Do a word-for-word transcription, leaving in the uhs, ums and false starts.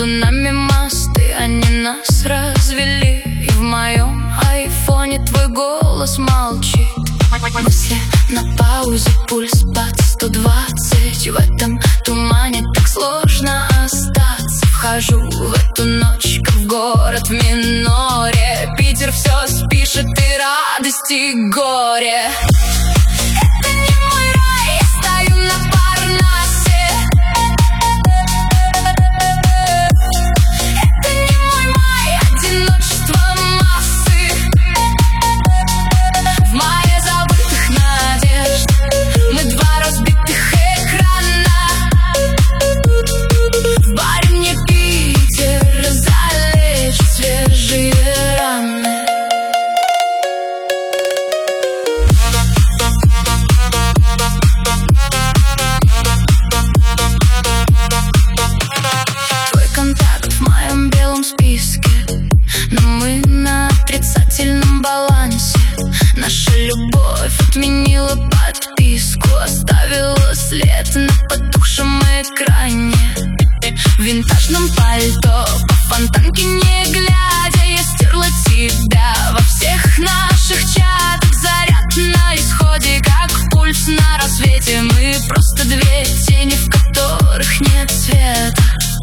нами мосты, они нас развели. И в моем айфоне твой голос молчит. Мысли на паузе, пульс под сто двадцать. В этом тумане так сложно остаться. Вхожу в эту ночь, как в город в миноре. Питер все спишет и радость, и горе. Это не мой рай, я стою на Парнасе. Это не мой май, одиночество массы. В мае забытых надежд мы два разбитых экрана. В баре мне Питер залечит свежие раны. Твой контакт в моем белом списке, но мы на отрицательном балансе. Наша любовь отменила подписку, оставила след на потухшем экране. В винтажном пальто по фонтанке не глядя, я стерла тебя во всех наших чатах. Заряд на исходе, как пульс на рассвете. Мы просто две тени, в которых нет света.